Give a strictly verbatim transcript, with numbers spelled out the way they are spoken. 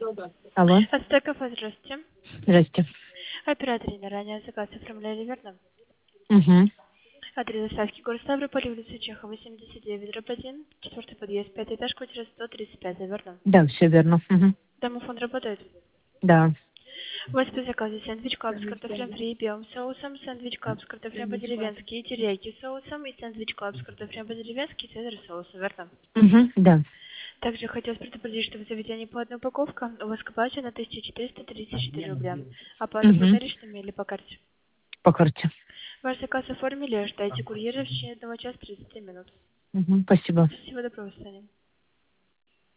Алло, Ацтеков, здравствуйте. здрасте. Оператор на ранее заказ оформляли верно? Угу. Адрес доставки город Ставрополь, улица Чехова, семьдесят девять, дробь один, четвертый подъезд, пятый этаж, квартира сто тридцать пять, верно? Да, все верно. Угу. Домофон работает? Да. У вас по заказу сэндвич клаб с картофелем фри и белым соусом, сэндвич клаб с картофелем по-деревенски и терияки соусом, и сэндвич клаб с картофелем по-деревенски и цезарь соусом, верно? Угу. Да. Также хотелось предупредить, что в заведении платная упаковка, у вас к оплате на тысяча четыреста тридцать четыре рубля. Оплата будет Угу. наличными или по карте? По карте. Ваш заказ оформили, ждайте курьера в течение одного часа тридцати минут. Угу. Спасибо. Всего доброго, до свидания.